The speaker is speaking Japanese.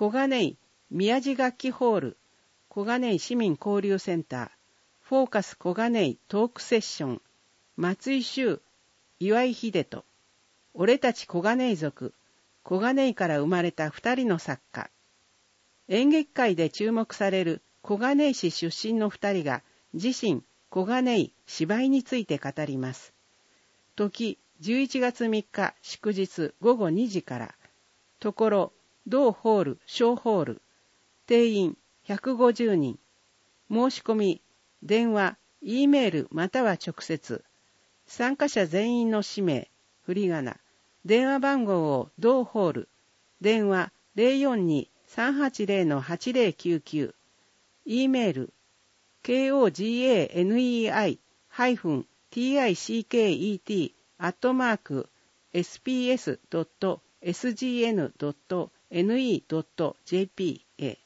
小金井宮地楽器ホール、小金井市民交流センター、フォーカス小金井トークセッション、松井秀、岩井秀人、俺たち小金井族、小金井から生まれた2人の作家。演劇界で注目される小金井市出身の2人が自身小金井芝居について語ります。時11月3日祝日午後2時から。ところ同ホール小ホール。定員150人。申し込み電話 E メールまたは直接。参加者全員の氏名振り仮名。電話番号を同ホール。電話042-380-8099。E メールkoganei-ticket@sps.sgn.ne.jp へ。